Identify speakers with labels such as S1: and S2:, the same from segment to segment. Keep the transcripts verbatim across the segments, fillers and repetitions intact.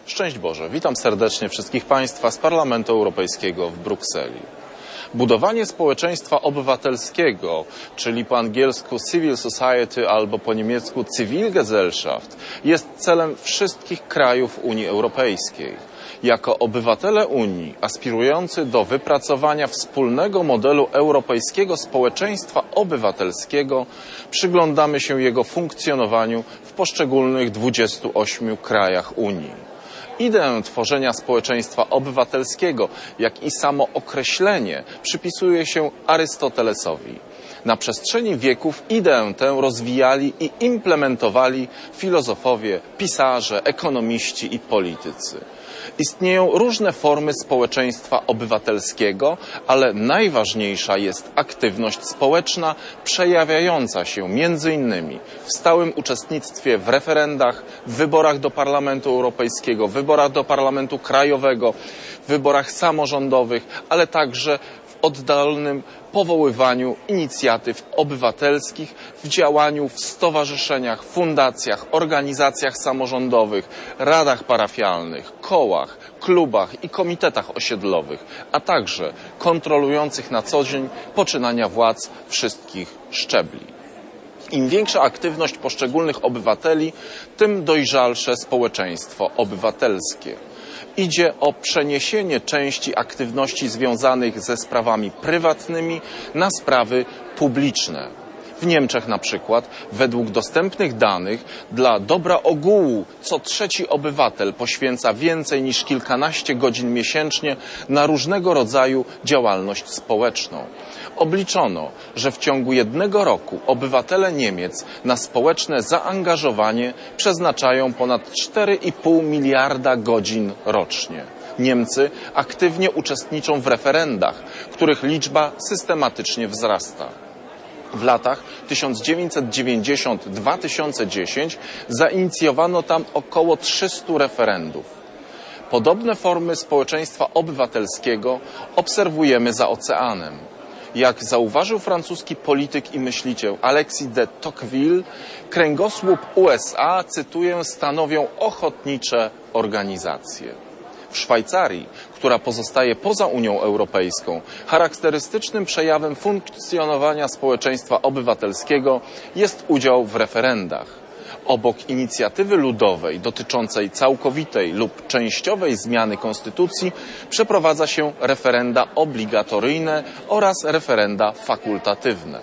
S1: Szczęść Boże, witam serdecznie wszystkich Państwa z Parlamentu Europejskiego w Brukseli. Budowanie społeczeństwa obywatelskiego, czyli po angielsku civil society albo po niemiecku Zivilgesellschaft, jest celem wszystkich krajów Unii Europejskiej. Jako obywatele Unii aspirujący do wypracowania wspólnego modelu europejskiego społeczeństwa obywatelskiego przyglądamy się jego funkcjonowaniu w poszczególnych dwudziestu ośmiu krajach Unii. Ideę tworzenia społeczeństwa obywatelskiego, jak i samo określenie przypisuje się Arystotelesowi. Na przestrzeni wieków ideę tę rozwijali i implementowali filozofowie, pisarze, ekonomiści i politycy. Istnieją różne formy społeczeństwa obywatelskiego, ale najważniejsza jest aktywność społeczna przejawiająca się między innymi w stałym uczestnictwie w referendach, w wyborach do Parlamentu Europejskiego, w wyborach do Parlamentu Krajowego, w wyborach samorządowych, ale także w oddalonym powoływaniu inicjatyw obywatelskich, w działaniu w stowarzyszeniach, fundacjach, organizacjach samorządowych, radach parafialnych, kołach, klubach i komitetach osiedlowych, a także kontrolujących na co dzień poczynania władz wszystkich szczebli. Im większa aktywność poszczególnych obywateli, tym dojrzalsze społeczeństwo obywatelskie. Idzie o przeniesienie części aktywności związanych ze sprawami prywatnymi na sprawy publiczne. W Niemczech na przykład, według dostępnych danych, dla dobra ogółu co trzeci obywatel poświęca więcej niż kilkanaście godzin miesięcznie na różnego rodzaju działalność społeczną. Obliczono, że w ciągu jednego roku obywatele Niemiec na społeczne zaangażowanie przeznaczają ponad cztery i pół miliarda godzin rocznie. Niemcy aktywnie uczestniczą w referendach, których liczba systematycznie wzrasta. W latach tysiąc dziewięćset dziewięćdziesiąt do dwa tysiące dziesiątego zainicjowano tam około trzystu referendów. Podobne formy społeczeństwa obywatelskiego obserwujemy za oceanem. Jak zauważył francuski polityk i myśliciel Alexis de Tocqueville, kręgosłup U S A, cytuję, stanowią ochotnicze organizacje. W Szwajcarii, która pozostaje poza Unią Europejską, charakterystycznym przejawem funkcjonowania społeczeństwa obywatelskiego jest udział w referendach. Obok inicjatywy ludowej dotyczącej całkowitej lub częściowej zmiany konstytucji przeprowadza się referenda obligatoryjne oraz referenda fakultatywne.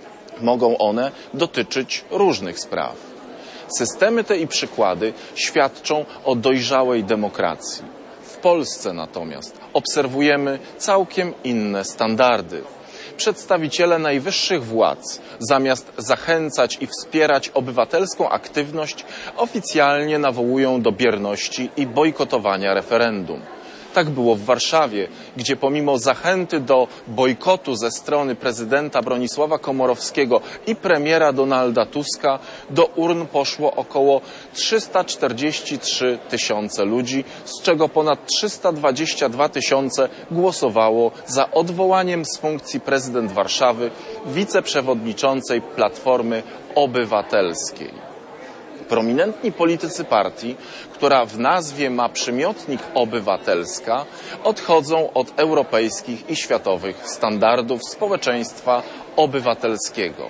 S1: Mogą one dotyczyć różnych spraw. Systemy te i przykłady świadczą o dojrzałej demokracji. W Polsce natomiast obserwujemy całkiem inne standardy. Przedstawiciele najwyższych władz, zamiast zachęcać i wspierać obywatelską aktywność, oficjalnie nawołują do bierności i bojkotowania referendum. Tak było w Warszawie, gdzie pomimo zachęty do bojkotu ze strony prezydenta Bronisława Komorowskiego i premiera Donalda Tuska do urn poszło około trzysta czterdzieści trzy tysiące ludzi, z czego ponad trzysta dwadzieścia dwa tysiące głosowało za odwołaniem z funkcji prezydent Warszawy wiceprzewodniczącej Platformy Obywatelskiej. Prominentni politycy partii, która w nazwie ma przymiotnik obywatelska, odchodzą od europejskich i światowych standardów społeczeństwa obywatelskiego.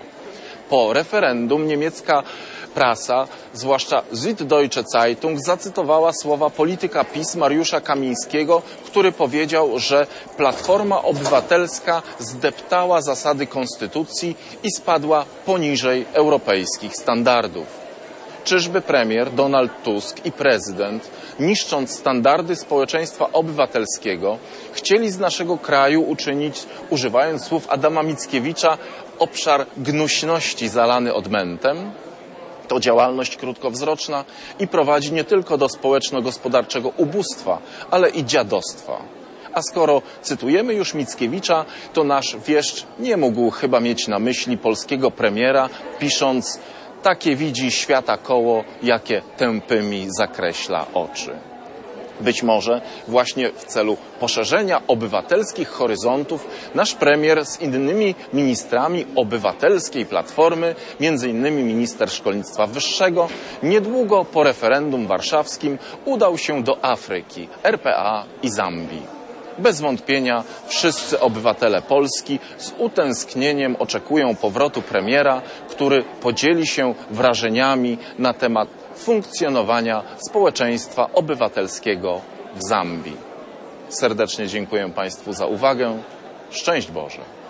S1: Po referendum niemiecka prasa, zwłaszcza Süddeutsche Zeitung, zacytowała słowa polityka PiS Mariusza Kamińskiego, który powiedział, że Platforma Obywatelska zdeptała zasady konstytucji i spadła poniżej europejskich standardów. Czyżby premier Donald Tusk i prezydent, niszcząc standardy społeczeństwa obywatelskiego, chcieli z naszego kraju uczynić, używając słów Adama Mickiewicza, obszar gnuśności zalany odmętem? To działalność krótkowzroczna i prowadzi nie tylko do społeczno-gospodarczego ubóstwa, ale i dziadostwa. A skoro cytujemy już Mickiewicza, to nasz wieszcz nie mógł chyba mieć na myśli polskiego premiera, pisząc: takie widzi świata koło, jakie tępymi zakreśla oczy. Być może właśnie w celu poszerzenia obywatelskich horyzontów nasz premier z innymi ministrami obywatelskiej Platformy, między innymi minister szkolnictwa wyższego, niedługo po referendum warszawskim udał się do Afryki, R P A i Zambii. Bez wątpienia wszyscy obywatele Polski z utęsknieniem oczekują powrotu premiera, który podzieli się wrażeniami na temat funkcjonowania społeczeństwa obywatelskiego w Zambii. Serdecznie dziękuję Państwu za uwagę. Szczęść Boże!